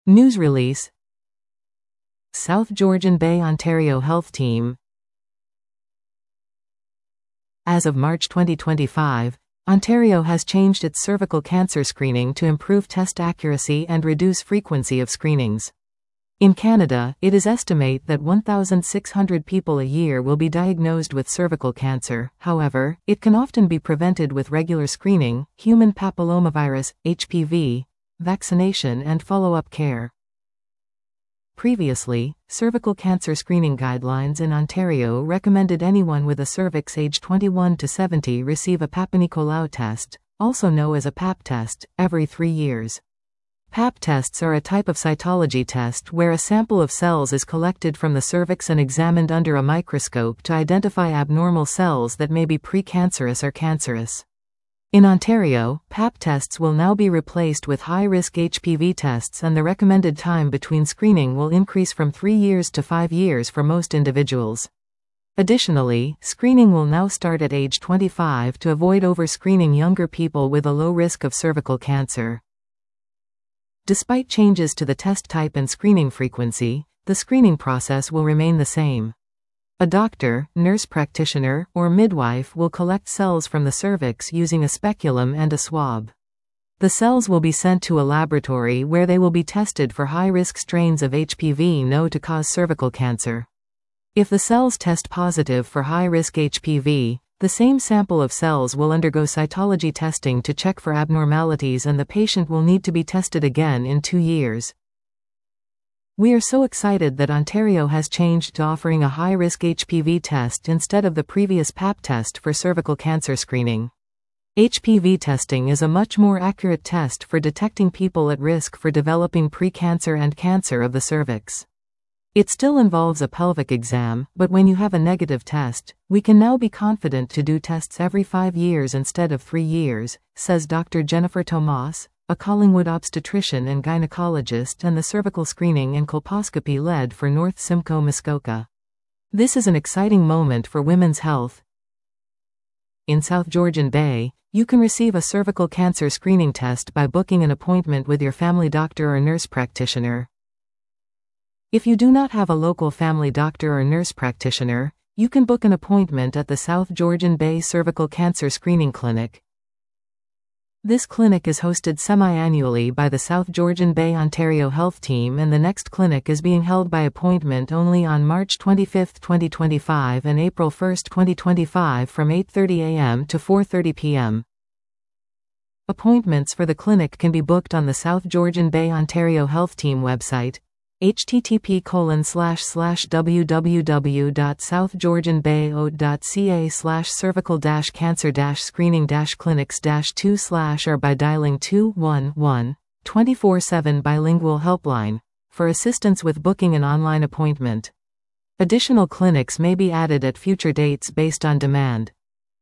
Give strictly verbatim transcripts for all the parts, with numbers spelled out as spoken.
News release. South Georgian Bay, Ontario Health Team. As of March twenty twenty-five, Ontario has changed its cervical cancer screening to improve test accuracy and reduce frequency of screenings. In Canada, it is estimated that one thousand six hundred people a year will be diagnosed with cervical cancer. However, it can often be prevented with regular screening, human papillomavirus, H P V, vaccination and follow-up care. Previously, cervical cancer screening guidelines in Ontario recommended anyone with a cervix age twenty-one to seventy receive a Papa-Nicolau test, also known as a Pap test, every three years. Pap tests are a type of cytology test where a sample of cells is collected from the cervix and examined under a microscope to identify abnormal cells that may be precancerous or cancerous. In Ontario, Pap tests will now be replaced with high-risk H P V tests, and the recommended time between screening will increase from three years to five years for most individuals. Additionally, screening will now start at age twenty-five to avoid over-screening younger people with a low risk of cervical cancer. Despite changes to the test type and screening frequency, the screening process will remain the same. A doctor, nurse practitioner, or midwife will collect cells from the cervix using a speculum and a swab. The cells will be sent to a laboratory where they will be tested for high-risk strains of H P V known to cause cervical cancer. If the cells test positive for high-risk H P V, the same sample of cells will undergo cytology testing to check for abnormalities, and the patient will need to be tested again in two years. We are so excited that Ontario has changed to offering a high-risk H P V test instead of the previous Pap test for cervical cancer screening. H P V testing is a much more accurate test for detecting people at risk for developing precancer and cancer of the cervix. It still involves a pelvic exam, but when you have a negative test, we can now be confident to do tests every five years instead of three years, says Doctor Jennifer Tomas, a Collingwood obstetrician and gynecologist and the cervical screening and colposcopy lead for North Simcoe Muskoka. This is an exciting moment for women's health. In South Georgian Bay, you can receive a cervical cancer screening test by booking an appointment with your family doctor or nurse practitioner. If you do not have a local family doctor or nurse practitioner, you can book an appointment at the South Georgian Bay Cervical Cancer Screening Clinic. This clinic is hosted semi-annually by the South Georgian Bay, Ontario Health Team, and the next clinic is being held by appointment only on March twenty-fifth, twenty twenty-five and April first, twenty twenty-five from eight thirty a m to four thirty p m Appointments for the clinic can be booked on the South Georgian Bay, Ontario Health Team website, h t t p colon slash slash w w w dot south georgian bay o dot c a slash cervical dash cancer dash screening dash clinics dash two slash or by dialing two one one, twenty-four seven bilingual helpline for assistance with booking an online appointment. Additional clinics may be added at future dates based on demand.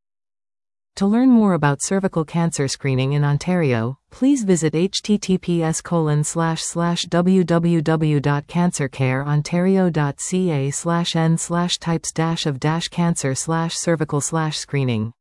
To learn more about cervical cancer screening in Ontario, please visit h t t p s colon slash slash w w w dot cancercare ontario dot c a slash n slash types dash of dash cancer slash cervical slash screening.